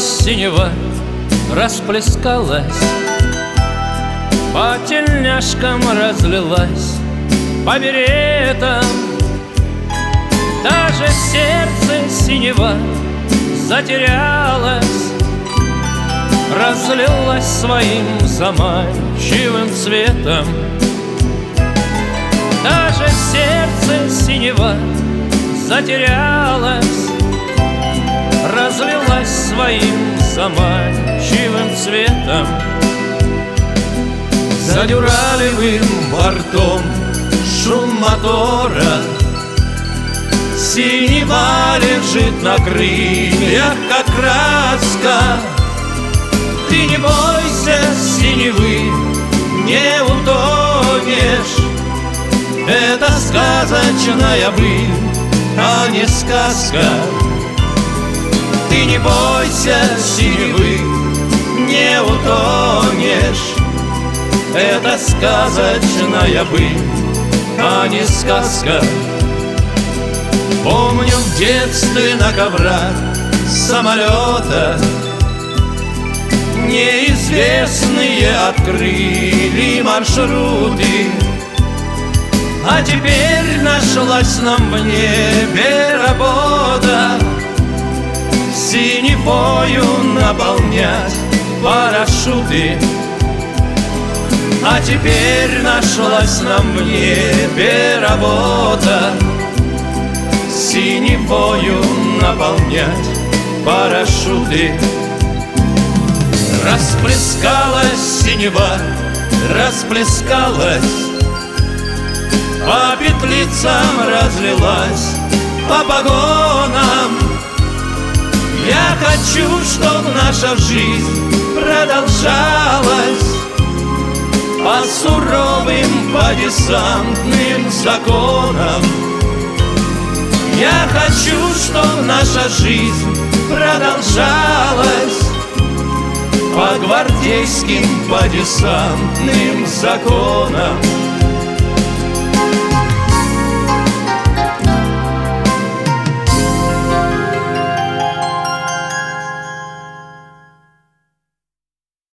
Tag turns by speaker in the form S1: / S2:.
S1: синева расплескалась, по тельняшкам разлилась, по беретам. Даже сердце синева затерялось, разлилась своим заманчивым цветом. Даже сердце синева затерялось, разлилась своим заманчивым цветом. За дюралевым бортом шум мотора, синева лежит на крыльях, как краска. Ты не бойся синевы, не утонешь. Это сказочная быль, а не сказка. Ты не бойся синевы, не утонешь. Это сказочная быль, а не сказка. Помню в детстве на коврах самолета неизвестные открыли маршруты. А теперь нашлась нам в небе работа синевою наполнять парашюты. А теперь нашлась нам в небе работа синевою наполнять парашюты. Расплескалась синева, расплескалась, по петлицам разлилась, по погонам. Я хочу, чтоб наша жизнь продолжалась по суровым, по десантным законам. Я хочу, чтоб наша жизнь продолжалась по гвардейским, по десантным законам.